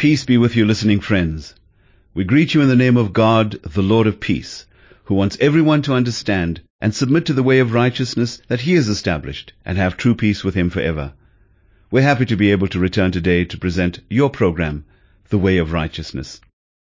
Peace be with you, listening friends. We greet you in the name of God, the Lord of peace, who wants everyone to understand and submit to the way of righteousness that He has established and have true peace with Him forever. We're happy to be able to return today to present your program, The Way of Righteousness.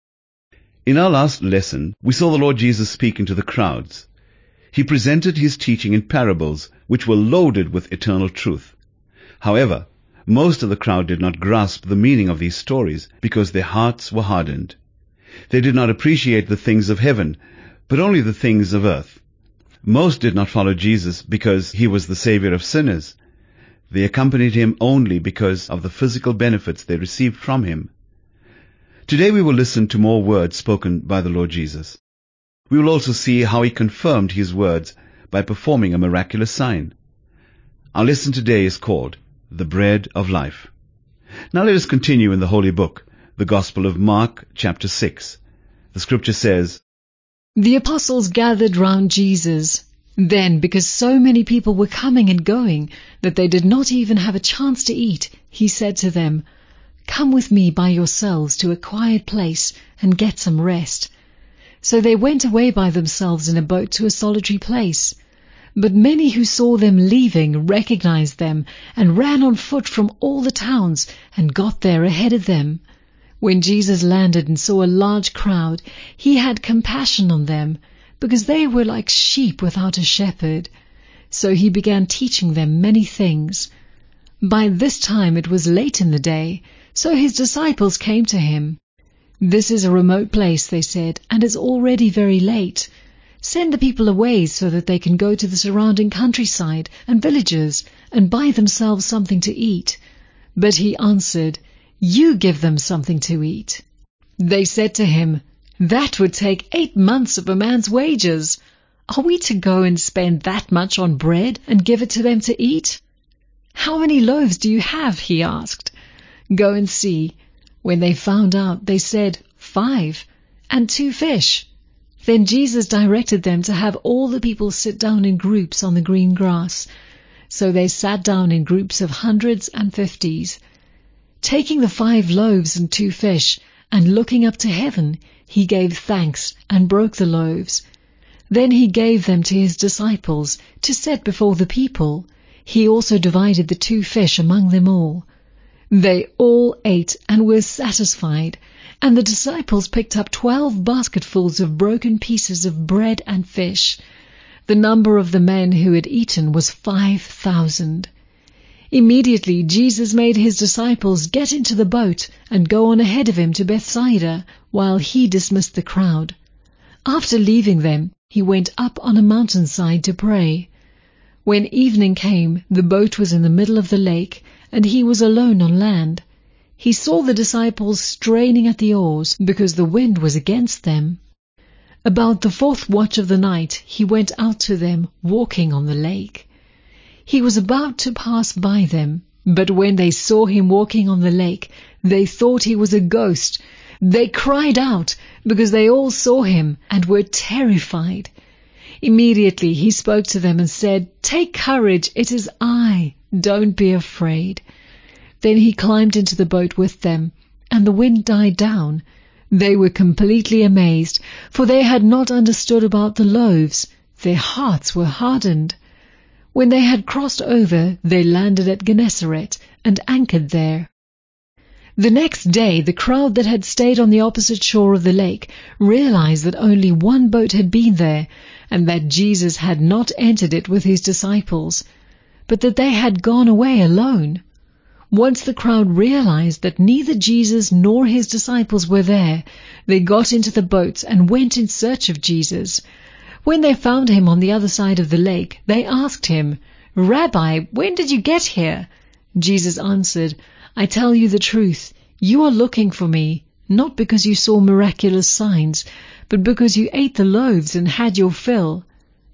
In our last lesson, we saw the Lord Jesus speaking to the crowds. He presented His teaching in parables which were loaded with eternal truth. However, most of the crowd did not grasp the meaning of these stories because their hearts were hardened. They did not appreciate the things of heaven, but only the things of earth. Most did not follow Jesus because He was the Savior of sinners. They accompanied Him only because of the physical benefits they received from Him. Today we will listen to more words spoken by the Lord Jesus. We will also see how He confirmed His words by performing a miraculous sign. Our lesson today is called The Bread of Life. Now let us continue in the Holy Book, the Gospel of Mark, chapter 6. The scripture says, The apostles gathered round Jesus. Then, because so many people were coming and going that they did not even have a chance to eat, He said to them, Come with me by yourselves to a quiet place and get some rest. So they went away by themselves in a boat to a solitary place. But many who saw them leaving recognized them and ran on foot from all the towns and got there ahead of them. When Jesus landed and saw a large crowd, He had compassion on them, because they were like sheep without a shepherd. So He began teaching them many things. By this time it was late in the day, so His disciples came to Him. This is a remote place, they said, and it's already very late. Send the people away so that they can go to the surrounding countryside and villages and buy themselves something to eat. But He answered, You give them something to eat. They said to Him, That would take 8 months of a man's wages. Are we to go and spend that much on bread and give it to them to eat? How many loaves do you have? He asked. Go and see. When they found out, they said, 5, and 2 fish. Then Jesus directed them to have all the people sit down in groups on the green grass. So they sat down in groups of hundreds and 50s. Taking the 5 loaves and 2 fish, and looking up to heaven, He gave thanks and broke the loaves. Then He gave them to His disciples to set before the people. He also divided the 2 fish among them all. They all ate and were satisfied, and the disciples picked up 12 basketfuls of broken pieces of bread and fish. The number of the men who had eaten was 5,000. Immediately Jesus made His disciples get into the boat and go on ahead of Him to Bethsaida, while He dismissed the crowd. After leaving them, He went up on a mountainside to pray. When evening came, the boat was in the middle of the lake, and He was alone on land. He saw the disciples straining at the oars because the wind was against them. About the 4th watch of the night He went out to them, walking on the lake. He was about to pass by them, but when they saw Him walking on the lake, they thought He was a ghost. They cried out because they all saw Him and were terrified. Immediately He spoke to them and said, Take courage, it is I. Don't be afraid. Then He climbed into the boat with them, and the wind died down. They were completely amazed, for they had not understood about the loaves. Their hearts were hardened. When they had crossed over, they landed at Gennesaret and anchored there. The next day, the crowd that had stayed on the opposite shore of the lake realized that only one boat had been there, and that Jesus had not entered it with His disciples, but that they had gone away alone. Once the crowd realized that neither Jesus nor His disciples were there, they got into the boats and went in search of Jesus. When they found Him on the other side of the lake, they asked Him, Rabbi, when did you get here? Jesus answered, I tell you the truth, you are looking for me, not because you saw miraculous signs, but because you ate the loaves and had your fill.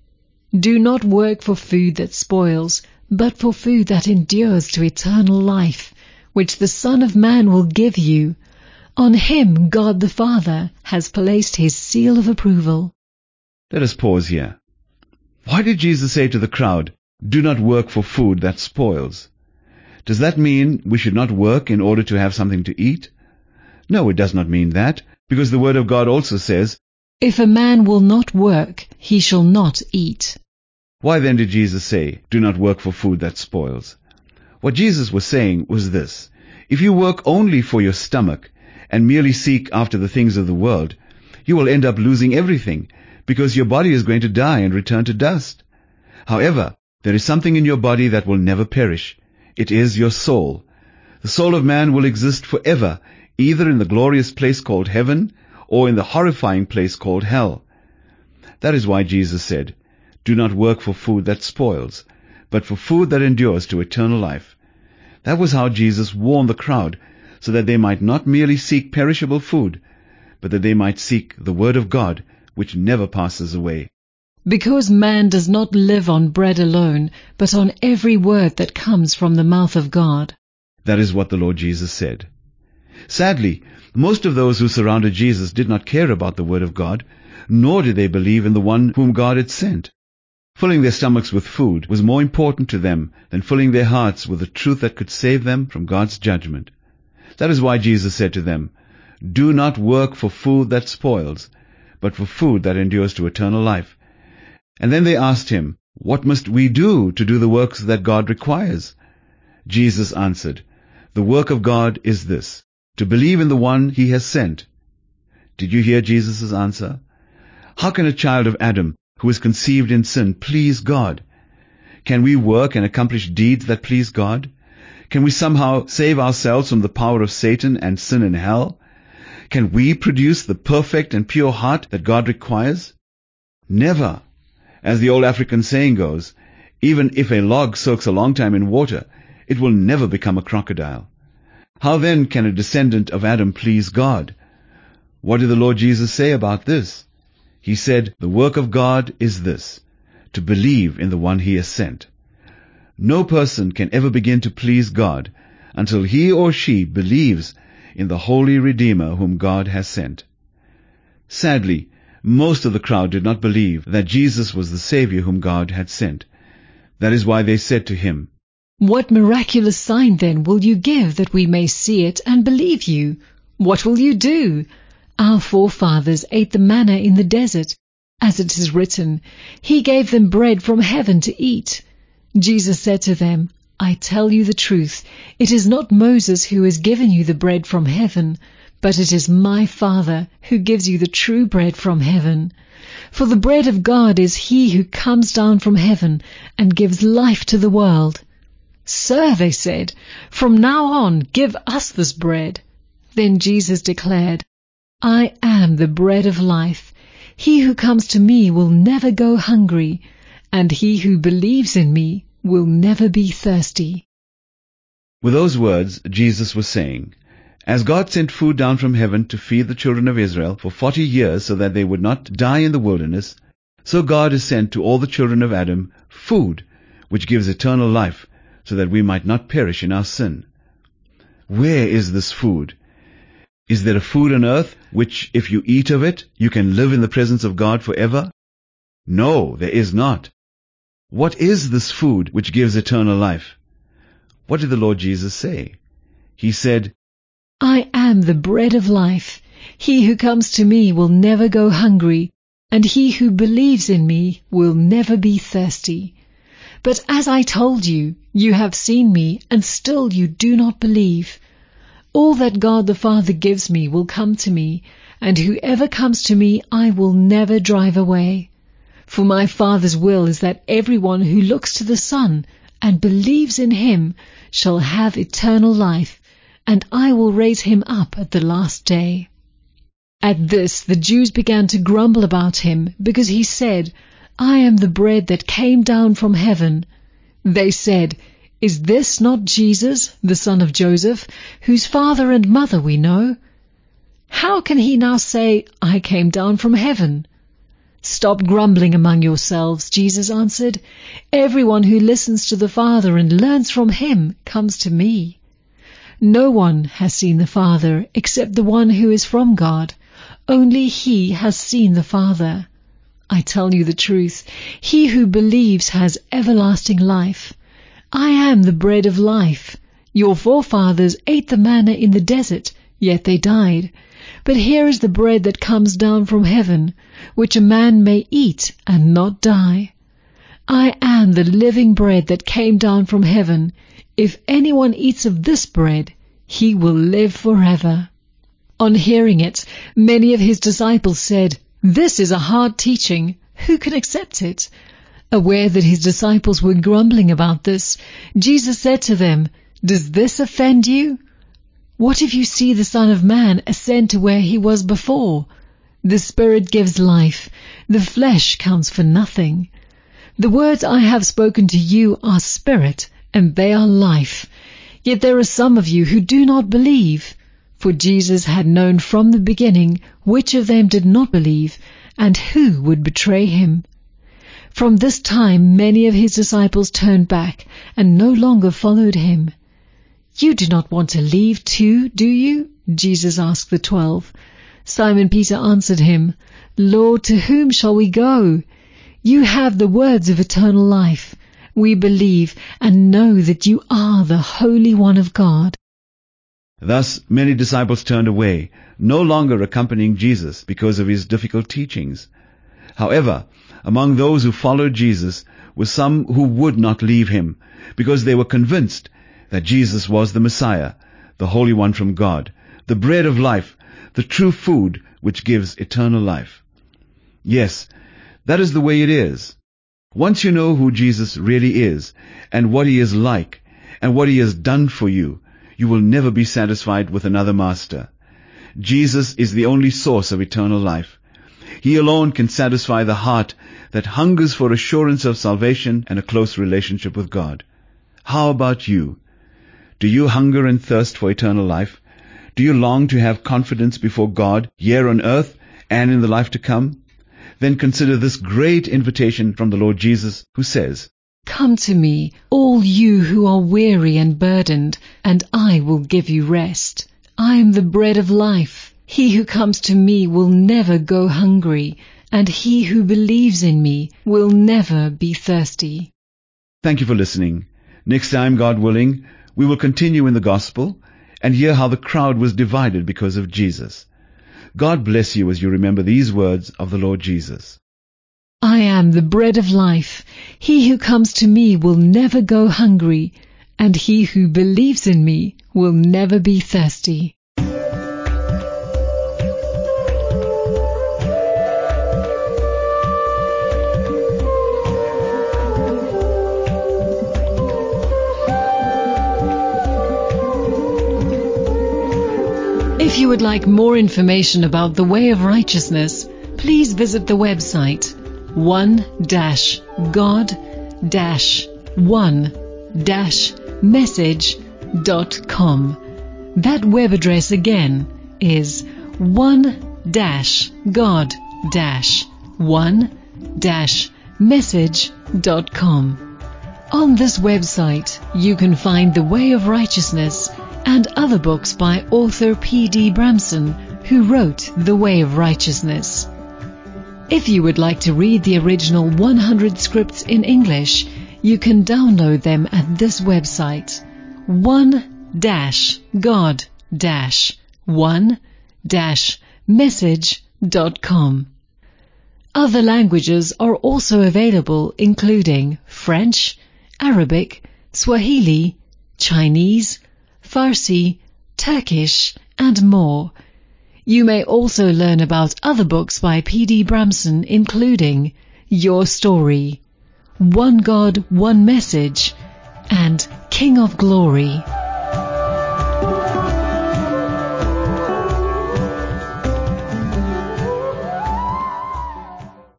Do not work for food that spoils, but for food that endures to eternal life, which the Son of Man will give you. On Him God the Father has placed His seal of approval. Let us pause here. Why did Jesus say to the crowd, Do not work for food that spoils? Does that mean we should not work in order to have something to eat? No, it does not mean that, because the Word of God also says, "If a man will not work, he shall not eat." Why then did Jesus say, do not work for food that spoils? What Jesus was saying was this: if you work only for your stomach and merely seek after the things of the world, you will end up losing everything, because your body is going to die and return to dust. However, there is something in your body that will never perish. It is your soul. The soul of man will exist forever, either in the glorious place called heaven or in the horrifying place called hell. That is why Jesus said, do not work for food that spoils, but for food that endures to eternal life. That was how Jesus warned the crowd, so that they might not merely seek perishable food, but that they might seek the Word of God, which never passes away. Because man does not live on bread alone, but on every word that comes from the mouth of God. That is what the Lord Jesus said. Sadly, most of those who surrounded Jesus did not care about the Word of God, nor did they believe in the one whom God had sent. Filling their stomachs with food was more important to them than filling their hearts with the truth that could save them from God's judgment. That is why Jesus said to them, do not work for food that spoils, but for food that endures to eternal life. And then they asked him, what must we do to do the works that God requires? Jesus answered, the work of God is this, to believe in the one he has sent. Did you hear Jesus' answer? How can a child of Adam, who is conceived in sin, please God? Can we work and accomplish deeds that please God? Can we somehow save ourselves from the power of Satan and sin and hell? Can we produce the perfect and pure heart that God requires? Never. As the old African saying goes, even if a log soaks a long time in water, it will never become a crocodile. How then can a descendant of Adam please God? What did the Lord Jesus say about this? He said, the work of God is this, to believe in the one he has sent. No person can ever begin to please God until he or she believes in the holy Redeemer whom God has sent. Sadly, most of the crowd did not believe that Jesus was the Savior whom God had sent. That is why they said to him, What miraculous sign then will you give that we may see it and believe you? What will you do? Our forefathers ate the manna in the desert. As it is written, He gave them bread from heaven to eat. Jesus said to them, I tell you the truth, it is not Moses who has given you the bread from heaven, but it is my Father who gives you the true bread from heaven. For the bread of God is He who comes down from heaven and gives life to the world. Sir, they said, from now on give us this bread. Then Jesus declared, I am the bread of life. He who comes to me will never go hungry, and he who believes in me will never be thirsty. With those words, Jesus was saying, as God sent food down from heaven to feed the children of Israel for 40 years so that they would not die in the wilderness, so God has sent to all the children of Adam food, which gives eternal life, so that we might not perish in our sin. Where is this food? Is there a food on earth which, if you eat of it, you can live in the presence of God forever? No, there is not. What is this food which gives eternal life? What did the Lord Jesus say? He said, I am the bread of life. He who comes to me will never go hungry, and he who believes in me will never be thirsty. But as I told you, you have seen me, and still you do not believe. All that God the Father gives me will come to me, and whoever comes to me I will never drive away. For my Father's will is that everyone who looks to the Son and believes in Him shall have eternal life, and I will raise him up at the last day. At this the Jews began to grumble about him, because he said, I am the bread that came down from heaven. They said, Is this not Jesus, the son of Joseph, whose father and mother we know? How can he now say, I came down from heaven? Stop grumbling among yourselves, Jesus answered. Everyone who listens to the Father and learns from him comes to me. No one has seen the Father except the one who is from God. Only he has seen the Father. I tell you the truth, he who believes has everlasting life. I am the bread of life. Your forefathers ate the manna in the desert, yet they died. But here is the bread that comes down from heaven, which a man may eat and not die. I am the living bread that came down from heaven. If anyone eats of this bread, he will live forever." On hearing it, many of his disciples said, "This is a hard teaching. Who can accept it?" Aware that his disciples were grumbling about this, Jesus said to them, "Does this offend you? What if you see the Son of Man ascend to where he was before? The Spirit gives life. The flesh counts for nothing. The words I have spoken to you are spirit, and they are life. Yet there are some of you who do not believe." For Jesus had known from the beginning which of them did not believe, and who would betray him. From this time many of his disciples turned back and no longer followed him. "You do not want to leave too, do you?" Jesus asked the 12. Simon Peter answered him, "Lord, to whom shall we go? You have the words of eternal life. We believe and know that you are the Holy One of God." Thus many disciples turned away, no longer accompanying Jesus because of his difficult teachings. However, among those who followed Jesus were some who would not leave him, because they were convinced that Jesus was the Messiah, the Holy One from God, the bread of life, the true food which gives eternal life. Yes, that is the way it is. Once you know who Jesus really is, and what he is like, and what he has done for you, you will never be satisfied with another master. Jesus is the only source of eternal life. He alone can satisfy the heart that hungers for assurance of salvation and a close relationship with God. How about you? Do you hunger and thirst for eternal life? Do you long to have confidence before God here on earth and in the life to come? Then consider this great invitation from the Lord Jesus, who says, "Come to me, all you who are weary and burdened, and I will give you rest. I am the bread of life. He who comes to me will never go hungry, and he who believes in me will never be thirsty." Thank you for listening. Next time, God willing, we will continue in the gospel and hear how the crowd was divided because of Jesus. God bless you as you remember these words of the Lord Jesus. I am the bread of life. He who comes to me will never go hungry, and he who believes in me will never be thirsty. If you would like more information about the way of righteousness, please visit the website one-god-1-message.com. That web address again is one-god-1-message.com. On this website, you can find The Way of Righteousness and other books by author P.D. Bramson, who wrote The Way of Righteousness. If you would like to read the original 100 scripts in English, you can download them at this website, one-god-1-message.com. Other languages are also available, including French, Arabic, Swahili, Chinese, Farsi, Turkish, and more. You may also learn about other books by P.D. Bramson, including Your Story, One God, One Message, and King of Glory.